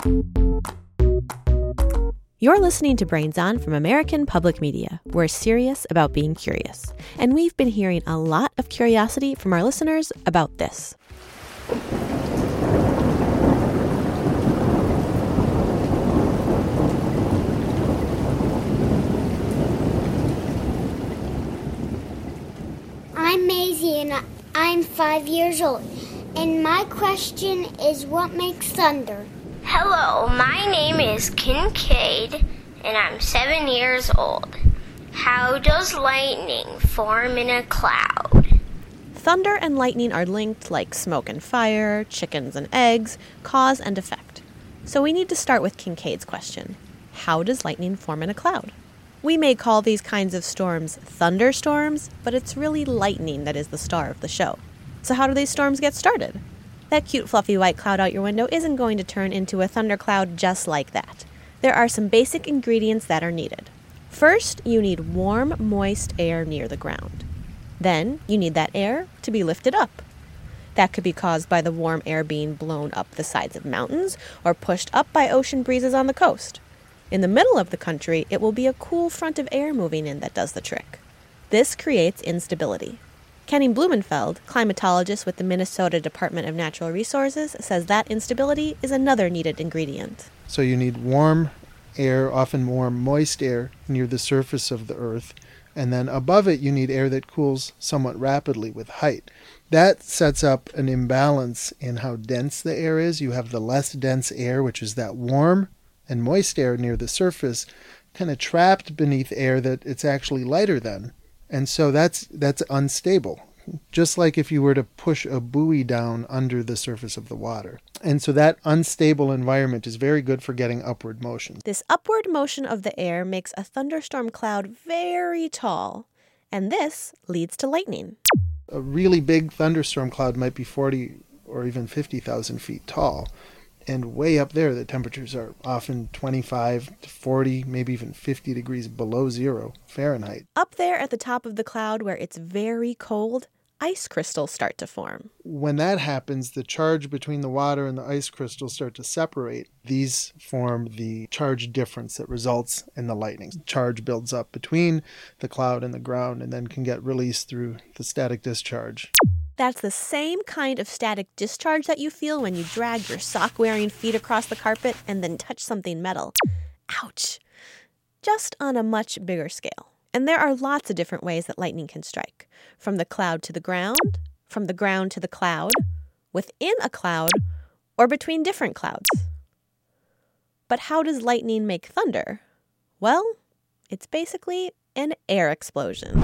You're listening to Brains On from American Public Media. We're serious about being curious. And we've been hearing a lot of curiosity from our listeners about this. I'm Maisie and I'm 5 years old. And my question is, what makes thunder? Hello, my name is Kincaid, and I'm 7 years old. How does lightning form in a cloud? Thunder and lightning are linked like smoke and fire, chickens and eggs, cause and effect. So we need to start with Kincaid's question. How does lightning form in a cloud? We may call these kinds of storms thunderstorms, but it's really lightning that is the star of the show. So how do these storms get started? That cute fluffy white cloud out your window isn't going to turn into a thundercloud just like that. There are some basic ingredients that are needed. First, you need warm, moist air near the ground. Then, you need that air to be lifted up. That could be caused by the warm air being blown up the sides of mountains or pushed up by ocean breezes on the coast. In the middle of the country, it will be a cool front of air moving in that does the trick. This creates instability. Kenny Blumenfeld, climatologist with the Minnesota Department of Natural Resources, says that instability is another needed ingredient. So you need warm air, often warm, moist air near the surface of the earth, and then above it you need air that cools somewhat rapidly with height. That sets up an imbalance in how dense the air is. You have the less dense air, which is that warm and moist air near the surface, kind of trapped beneath air that it's actually lighter than. And so that's unstable, just like if you were to push a buoy down under the surface of the water. And so that unstable environment is very good for getting upward motion. This upward motion of the air makes a thunderstorm cloud very tall, and this leads to lightning. A really big thunderstorm cloud might be 40 or even 50,000 feet tall. And way up there, the temperatures are often 25 to 40, maybe even 50 degrees below 0 Fahrenheit. Up there at the top of the cloud where it's very cold, ice crystals start to form. When that happens, the charge between the water and the ice crystals start to separate. These form the charge difference that results in the lightning. Charge builds up between the cloud and the ground and then can get released through the static discharge. That's the same kind of static discharge that you feel when you drag your sock-wearing feet across the carpet and then touch something metal. Ouch! Just on a much bigger scale. And there are lots of different ways that lightning can strike. From the cloud to the ground, from the ground to the cloud, within a cloud, or between different clouds. But how does lightning make thunder? Well, it's basically an air explosion.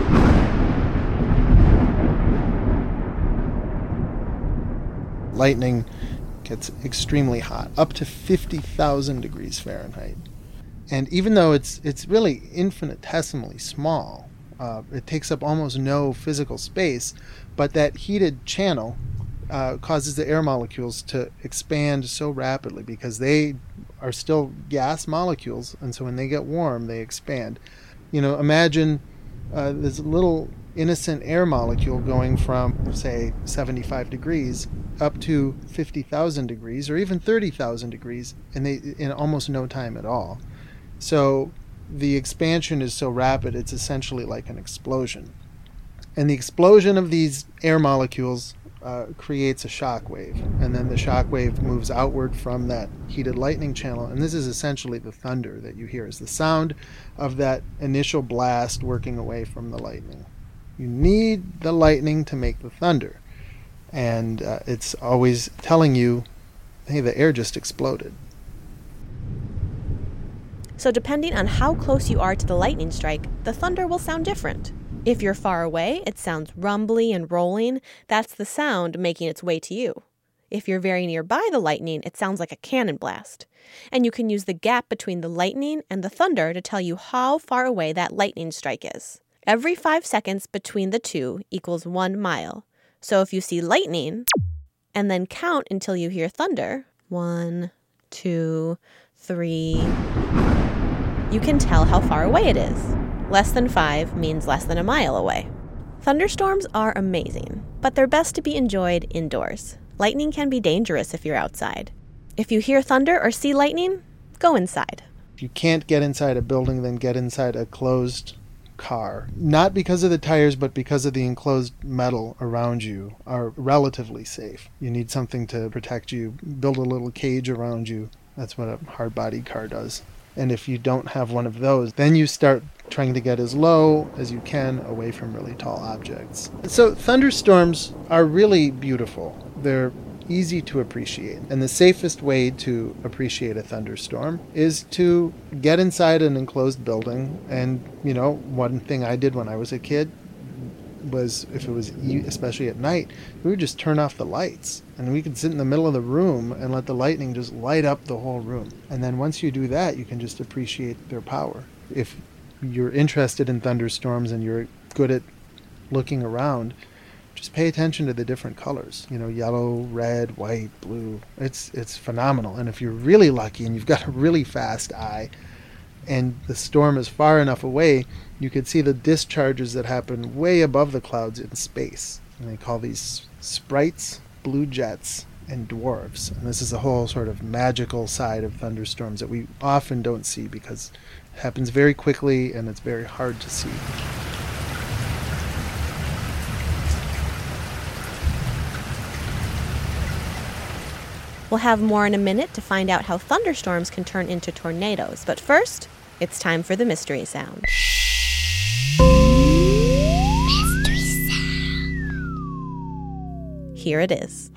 Lightning gets extremely hot, up to 50,000 degrees Fahrenheit. And even though it's really infinitesimally small, it takes up almost no physical space, but that heated channel causes the air molecules to expand so rapidly because they are still gas molecules, and so when they get warm, they expand. You know, imagine this little innocent air molecule going from, say, 75 degrees up to 50,000 degrees or even 30,000 degrees in almost no time at all. So the expansion is so rapid, it's essentially like an explosion. And the explosion of these air molecules creates a shock wave, and then the shock wave moves outward from that heated lightning channel, and this is essentially the thunder that you hear, is the sound of that initial blast working away from the lightning. You need the lightning to make the thunder, and it's always telling you, hey, the air just exploded. So depending on how close you are to the lightning strike, the thunder will sound different. If you're far away, it sounds rumbly and rolling. That's the sound making its way to you. If you're very nearby the lightning, it sounds like a cannon blast. And you can use the gap between the lightning and the thunder to tell you how far away that lightning strike is. Every 5 seconds between the two equals 1 mile. So if you see lightning and then count until you hear thunder, 1, 2, 3, you can tell how far away it is. Less than 5 means less than a mile away. Thunderstorms are amazing, but they're best to be enjoyed indoors. Lightning can be dangerous if you're outside. If you hear thunder or see lightning, go inside. If you can't get inside a building, then get inside a closed car. Not because of the tires, but because of the enclosed metal around you are relatively safe. You need something to protect you. Build a little cage around you. That's what a hard-body car does. And if you don't have one of those, then you start trying to get as low as you can away from really tall objects. So thunderstorms are really beautiful. They're easy to appreciate. And the safest way to appreciate a thunderstorm is to get inside an enclosed building. And, one thing I did when I was a kid was, if it was, especially at night, we would just turn off the lights. And we could sit in the middle of the room and let the lightning just light up the whole room. And then once you do that, you can just appreciate their power. If you're interested in thunderstorms and you're good at looking around, just pay attention to the different colors. Yellow, red, white, blue. It's phenomenal. And if you're really lucky and you've got a really fast eye and the storm is far enough away, you could see the discharges that happen way above the clouds in space. And they call these sprites, blue jets, and dwarfs. And this is a whole sort of magical side of thunderstorms that we often don't see because it happens very quickly and it's very hard to see. We'll have more in a minute to find out how thunderstorms can turn into tornadoes. But first, it's time for the mystery sound. Mystery sound. Here it is.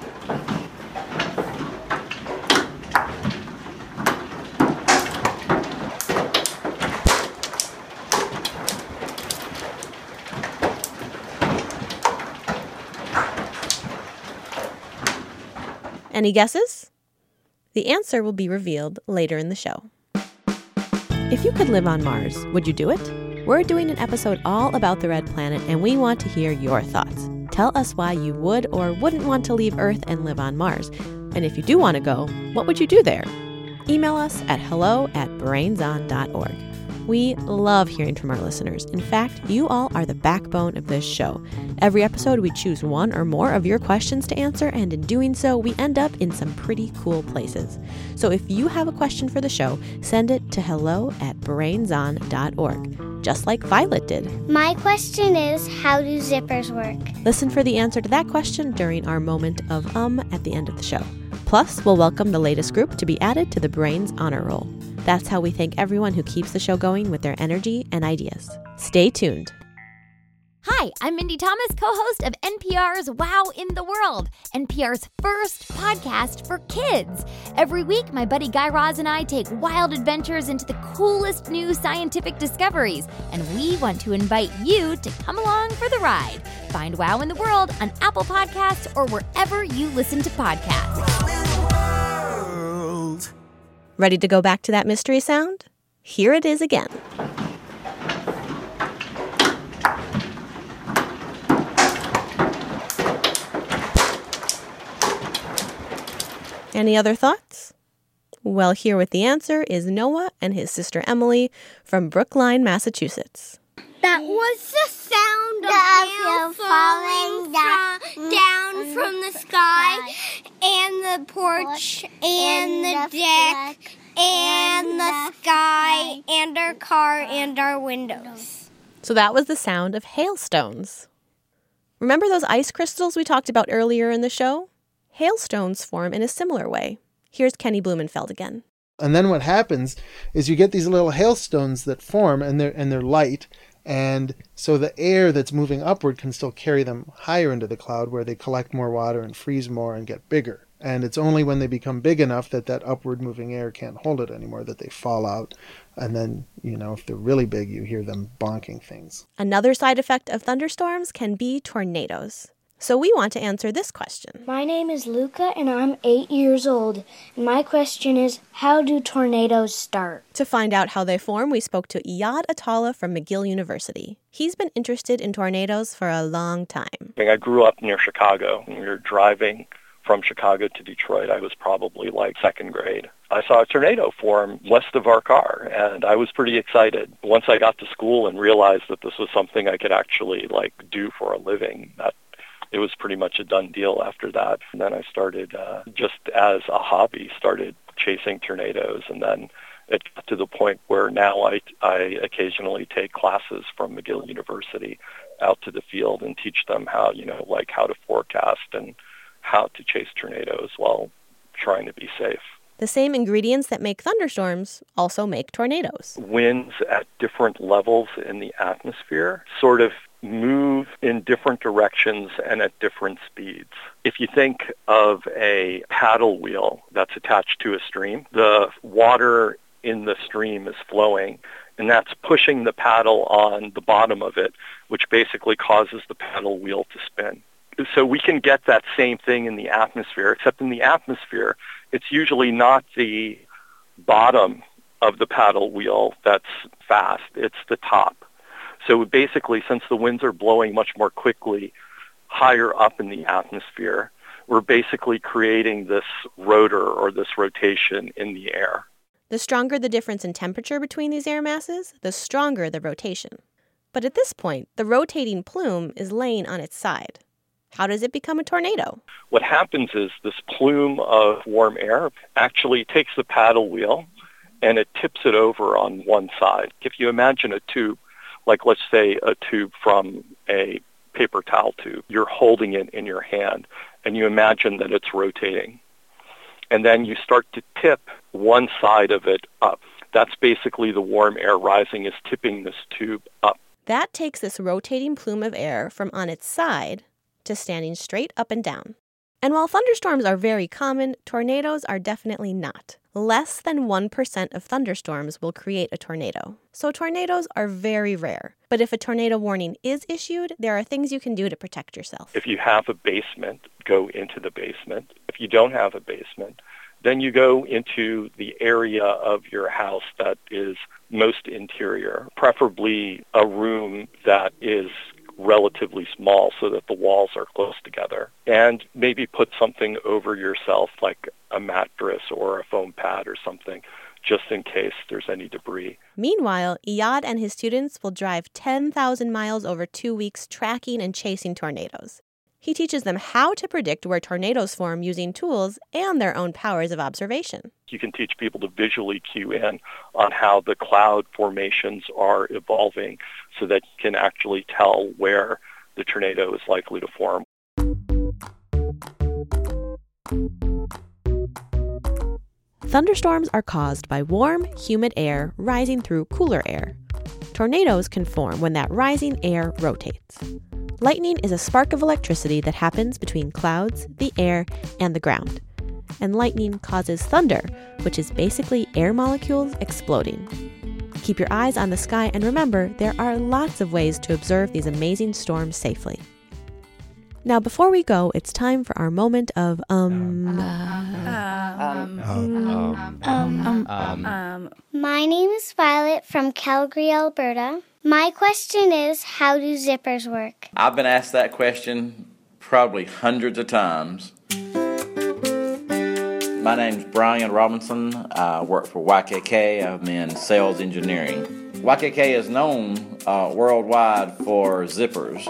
Any guesses? The answer will be revealed later in the show. If you could live on Mars, would you do it? We're doing an episode all about the red planet, and we want to hear your thoughts. Tell us why you would or wouldn't want to leave Earth and live on Mars. And if you do want to go, what would you do there? Email us at hello@brainson.org. We love hearing from our listeners. In fact, you all are the backbone of this show. Every episode, we choose one or more of your questions to answer, and in doing so, we end up in some pretty cool places. So if you have a question for the show, send it to hello@brainson.org, just like Violet did. My question is, how do zippers work? Listen for the answer to that question during our moment of at the end of the show. Plus, we'll welcome the latest group to be added to the Brains Honor Roll. That's how we thank everyone who keeps the show going with their energy and ideas. Stay tuned. Hi, I'm Mindy Thomas, co-host of NPR's Wow in the World, NPR's first podcast for kids. Every week, my buddy Guy Raz and I take wild adventures into the coolest new scientific discoveries, and we want to invite you to come along for the ride. Find Wow in the World on Apple Podcasts or wherever you listen to podcasts. Ready to go back to that mystery sound? Here it is again. Any other thoughts? Well, here with the answer is Noah and his sister Emily from Brookline, Massachusetts. That was the sound of hail falling down from the sky, and the porch, and the deck, and the sky, and our car, and our windows. So that was the sound of hailstones. Remember those ice crystals we talked about earlier in the show? Hailstones form in a similar way. Here's Kenny Blumenfeld again. And then what happens is you get these little hailstones that form, and they're light. And so the air that's moving upward can still carry them higher into the cloud where they collect more water and freeze more and get bigger. And it's only when they become big enough that upward moving air can't hold it anymore that they fall out. And then, if they're really big, you hear them bonking things. Another side effect of thunderstorms can be tornadoes. So we want to answer this question. My name is Luca, and I'm 8 years old. And my question is, how do tornadoes start? To find out how they form, we spoke to Iyad Atala from McGill University. He's been interested in tornadoes for a long time. I grew up near Chicago. When we were driving from Chicago to Detroit, I was probably like second grade. I saw a tornado form west of our car, and I was pretty excited. Once I got to school and realized that this was something I could actually do for a living, that it was pretty much a done deal after that. And then I started, just as a hobby, started chasing tornadoes. And then it got to the point where now I occasionally take classes from McGill University out to the field and teach them how, how to forecast and how to chase tornadoes while trying to be safe. The same ingredients that make thunderstorms also make tornadoes. Winds at different levels in the atmosphere sort of move in different directions and at different speeds. If you think of a paddle wheel that's attached to a stream, the water in the stream is flowing, and that's pushing the paddle on the bottom of it, which basically causes the paddle wheel to spin. So we can get that same thing in the atmosphere, except in the atmosphere, it's usually not the bottom of the paddle wheel that's fast, it's the top. So basically, since the winds are blowing much more quickly higher up in the atmosphere, we're basically creating this rotor or this rotation in the air. The stronger the difference in temperature between these air masses, the stronger the rotation. But at this point, the rotating plume is laying on its side. How does it become a tornado? What happens is this plume of warm air actually takes the paddle wheel and it tips it over on one side. If you imagine a tube, like let's say a tube from a paper towel tube, you're holding it in your hand and you imagine that it's rotating. And then you start to tip one side of it up. That's basically the warm air rising is tipping this tube up. That takes this rotating plume of air from on its side to standing straight up and down. And while thunderstorms are very common, tornadoes are definitely not. Less than 1% of thunderstorms will create a tornado. So tornadoes are very rare. But if a tornado warning is issued, there are things you can do to protect yourself. If you have a basement, go into the basement. If you don't have a basement, then you go into the area of your house that is most interior, preferably a room that is relatively small so that the walls are close together, and maybe put something over yourself like a mattress or a foam pad or something just in case there's any debris. Meanwhile, Iyad and his students will drive 10,000 miles over 2 weeks tracking and chasing tornadoes. He teaches them how to predict where tornadoes form using tools and their own powers of observation. You can teach people to visually cue in on how the cloud formations are evolving so that you can actually tell where the tornado is likely to form. Thunderstorms are caused by warm, humid air rising through cooler air. Tornadoes can form when that rising air rotates. Lightning is a spark of electricity that happens between clouds, the air, and the ground. And lightning causes thunder, which is basically air molecules exploding. Keep your eyes on the sky and remember, there are lots of ways to observe these amazing storms safely. Now, before we go, it's time for our moment of My name is Violet from Calgary, Alberta. My question is, how do zippers work? I've been asked that question probably hundreds of times. My name's Brian Robinson. I work for YKK. I'm in sales engineering. YKK is known worldwide for zippers.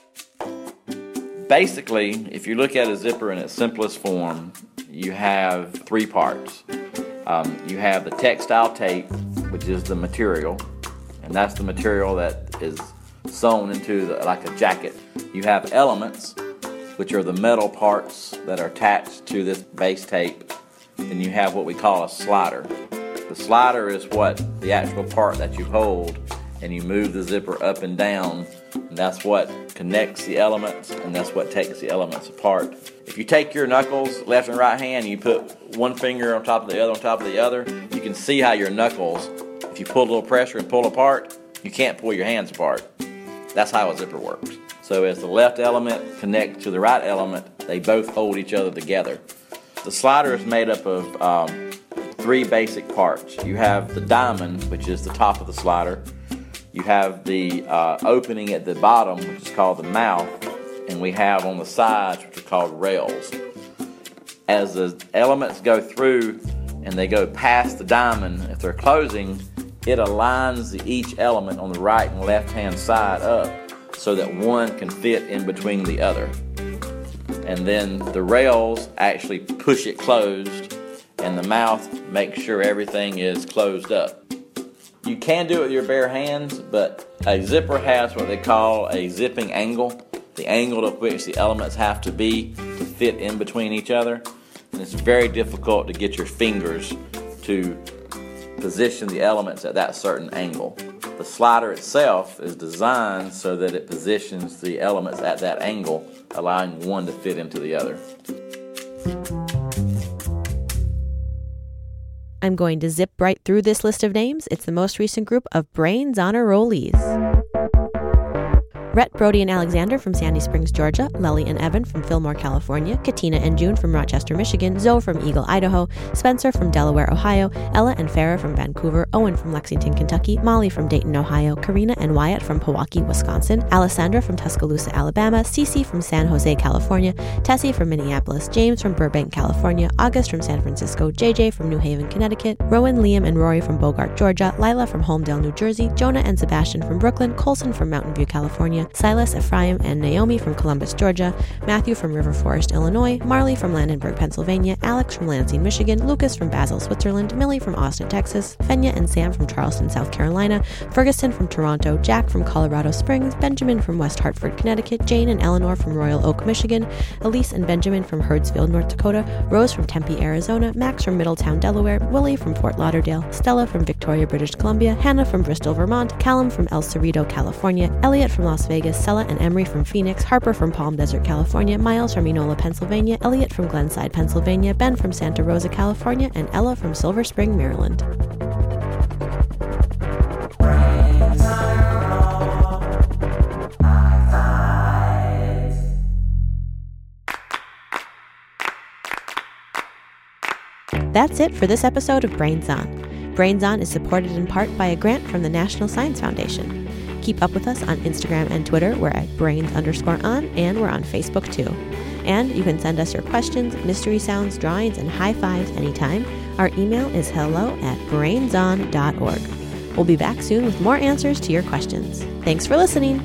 Basically, if you look at a zipper in its simplest form, you have three parts. You have the textile tape, which is the material, and that's the material that is sewn into like a jacket. You have elements, which are the metal parts that are attached to this base tape. Then you have what we call a slider. The slider is what the actual part that you hold, and you move the zipper up and down, and that's what connects the elements, and that's what takes the elements apart. If you take your knuckles, left and right hand, and you put one finger on top of the other on top of the other, you can see how your knuckles, if you pull a little pressure and pull apart, you can't pull your hands apart. That's how a zipper works. So as the left element connects to the right element, they both hold each other together. The slider is made up of three basic parts. You have the diamond, which is the top of the slider. You have the opening at the bottom, which is called the mouth, and we have on the sides, which are called rails. As the elements go through and they go past the diamond, if they're closing, it aligns each element on the right and left hand side up so that one can fit in between the other. and then the rails actually push it closed, and the mouth makes sure everything is closed up. You can do it with your bare hands, but a zipper has what they call a zipping angle, the angle to which the elements have to be to fit in between each other. And it's very difficult to get your fingers to position the elements at that certain angle. The slider itself is designed so that it positions the elements at that angle, allowing one to fit into the other. I'm going to zip right through this list of names. It's the most recent group of Brains on a Rollies. Rhett, Brody, and Alexander from Sandy Springs, Georgia. Lely and Evan from Fillmore, California. Katina and June from Rochester, Michigan. Zoe from Eagle, Idaho. Spencer from Delaware, Ohio. Ella and Farah from Vancouver. Owen from Lexington, Kentucky. Molly from Dayton, Ohio. Karina and Wyatt from Pewaukee, Wisconsin. Alessandra from Tuscaloosa, Alabama. Cece from San Jose, California. Tessie from Minneapolis. James from Burbank, California. August from San Francisco. JJ from New Haven, Connecticut. Rowan, Liam, and Rory from Bogart, Georgia. Lila from Holmdel, New Jersey. Jonah and Sebastian from Brooklyn. Colson from Mountain View, California. Silas, Ephraim, and Naomi from Columbus, Georgia. Matthew from River Forest, Illinois. Marley from Landenberg, Pennsylvania. Alex from Lansing, Michigan. Lucas from Basel, Switzerland. Millie from Austin, Texas. Fenya and Sam from Charleston, South Carolina. Ferguson from Toronto. Jack from Colorado Springs. Benjamin from West Hartford, Connecticut. Jane and Eleanor from Royal Oak, Michigan. Elise and Benjamin from Herdsfield, North Dakota. Rose from Tempe, Arizona. Max from Middletown, Delaware. Willie from Fort Lauderdale. Stella from Victoria, British Columbia. Hannah from Bristol, Vermont. Callum from El Cerrito, California. Elliot from Las Vegas. Stella and Emery from Phoenix. Harper from Palm Desert, California. Miles from Enola, Pennsylvania. Elliot from Glenside, Pennsylvania. Ben from Santa Rosa, California. And Ella from Silver Spring, Maryland. That's it for this episode of Brains On. Brains On is supported in part by a grant from the National Science Foundation. Keep up with us on Instagram and Twitter. We're at brains_on, and we're on Facebook too. And you can send us your questions, mystery sounds, drawings, and high fives anytime. Our email is hello@brainson.org. We'll be back soon with more answers to your questions. Thanks for listening.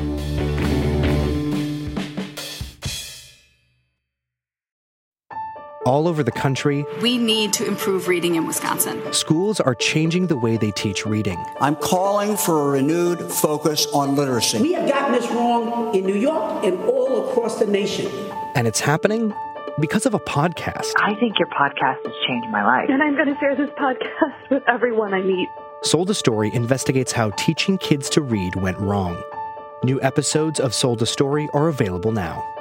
All over the country, we need to improve reading in Wisconsin. Schools are changing the way they teach reading. I'm calling for a renewed focus on literacy. We have gotten this wrong in New York and all across the nation. And it's happening because of a podcast. I think your podcast has changed my life. And I'm going to share this podcast with everyone I meet. Sold a Story investigates how teaching kids to read went wrong. New episodes of Sold a Story are available now.